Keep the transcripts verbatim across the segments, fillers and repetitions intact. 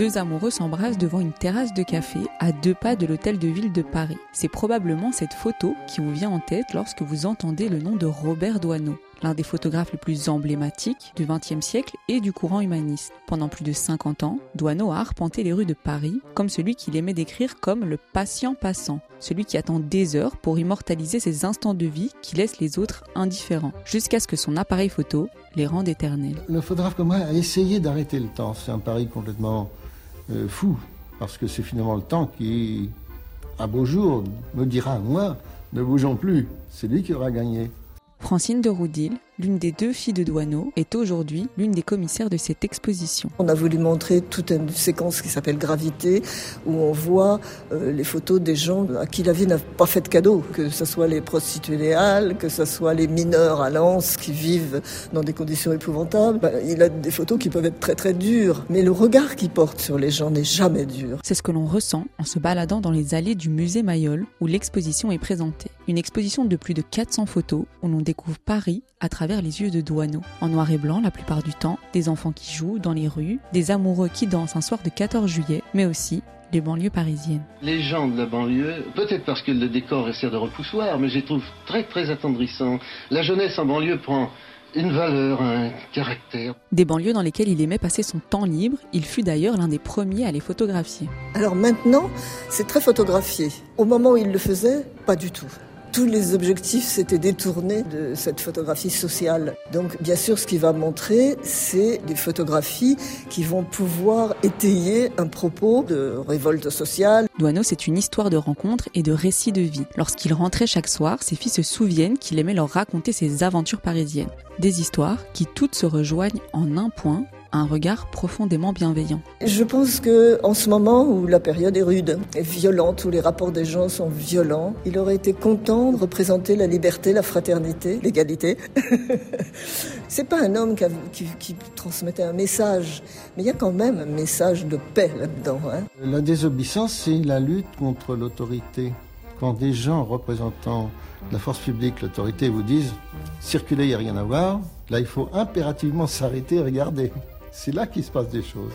Deux amoureux s'embrassent devant une terrasse de café à deux pas de l'hôtel de ville de Paris. C'est probablement cette photo qui vous vient en tête lorsque vous entendez le nom de Robert Doisneau, l'un des photographes les plus emblématiques du vingtième siècle et du courant humaniste. Pendant plus de cinquante ans, Doisneau a arpenté les rues de Paris comme celui qu'il aimait décrire comme le patient passant, celui qui attend des heures pour immortaliser ses instants de vie qui laissent les autres indifférents, jusqu'à ce que son appareil photo les rende éternels. Le photographe comme moi a essayé d'arrêter le temps. C'est un pari complètement euh, fou, parce que c'est finalement le temps qui, à beau jour, me dira, moi, ne bougeons plus, c'est lui qui aura gagné. Francine de Roudil, l'une des deux filles de Doisneau, est aujourd'hui l'une des commissaires de cette exposition. On a voulu montrer toute une séquence qui s'appelle Gravité, où on voit euh, les photos des gens à qui la vie n'a pas fait de cadeau, que ce soit les prostituées des Halles, que ce soit les mineurs à Lens qui vivent dans des conditions épouvantables. Ben, il a des photos qui peuvent être très très dures, mais le regard qu'il porte sur les gens n'est jamais dur. C'est ce que l'on ressent en se baladant dans les allées du musée Mayol, où l'exposition est présentée. Une exposition de plus de quatre cents photos, où l'on découvre Paris à travers les yeux de Doisneau. En noir et blanc la plupart du temps, des enfants qui jouent dans les rues, des amoureux qui dansent un soir de quatorze juillet, mais aussi les banlieues parisiennes. Les gens de la banlieue, peut-être parce que le décor sert de repoussoir, mais je les trouve très très attendrissants. La jeunesse en banlieue prend une valeur, un caractère. Des banlieues dans lesquelles il aimait passer son temps libre, il fut d'ailleurs l'un des premiers à les photographier. Alors maintenant, c'est très photographié. Au moment où il le faisait, pas du tout. Tous les objectifs s'étaient détournés de cette photographie sociale. Donc, bien sûr, ce qu'il va montrer, c'est des photographies qui vont pouvoir étayer un propos de révolte sociale. Doisneau, c'est une histoire de rencontres et de récits de vie. Lorsqu'il rentrait chaque soir, ses filles se souviennent qu'il aimait leur raconter ses aventures parisiennes. Des histoires qui toutes se rejoignent en un point, un regard profondément bienveillant. Je pense que en ce moment où la période est rude, est violente, où les rapports des gens sont violents, il aurait été content de représenter la liberté, la fraternité, l'égalité. C'est pas un homme qui, a, qui, qui transmettait un message, mais il y a quand même un message de paix là-dedans. Hein. La désobéissance, c'est la lutte contre l'autorité. Quand des gens représentant la force publique, l'autorité, vous disent « circuler, il n'y a rien à voir », là, il faut impérativement s'arrêter et regarder. C'est là qu'il se passe des choses.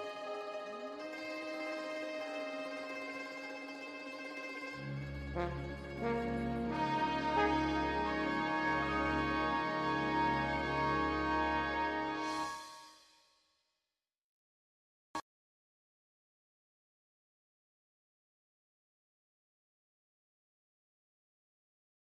Thank you.